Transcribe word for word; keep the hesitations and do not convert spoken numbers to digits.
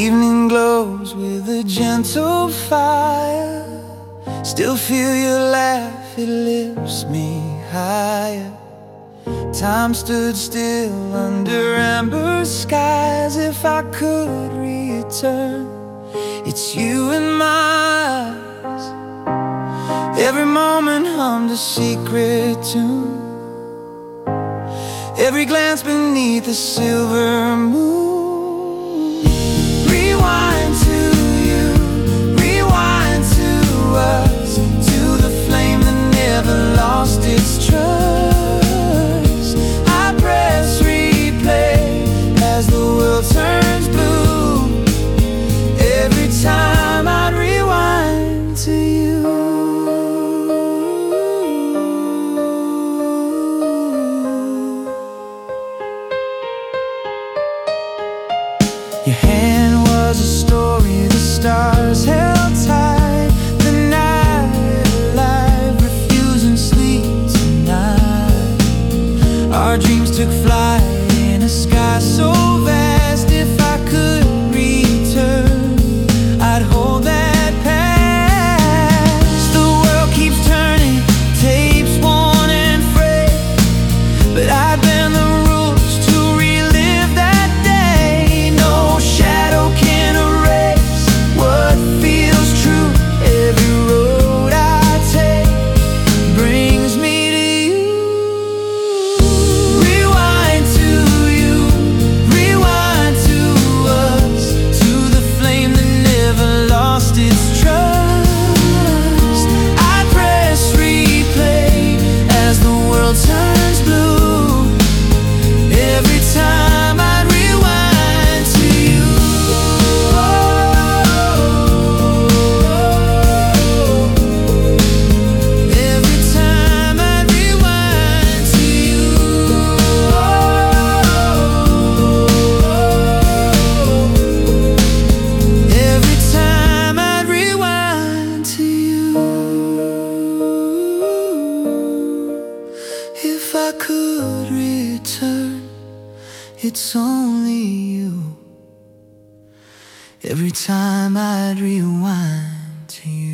evening glows with a gentle fire. Still feel your laugh, it lifts me higher. Time stood still under amber skies. If I could return, it's you in my eyes. Every moment hummed a secret tune, every glance beneath the silver moon. Rewind to you, rewind to us, to the flame that never lost its trust. I press replay as the world turns blue. Every time I'd rewind to you. Your hand was a story the stars held tight. The night alive, refusing sleep tonight. Our dreams took flight in a sky so vast. If I could return, I'd hold that past. The world keeps turning, tapes worn and frayed, but I bend the rules to relive that day. No shadow can erase what feels true. Every road I take brings me to you. Rewind to you, rewind to us, to the flame that never lost its trust. I press replay as the world turns blue. Every time I'd rewind to you. Every time I'd rewind to you. Every time I'd rewind to you. If I could return, it's only you. Every time I'd rewind to you.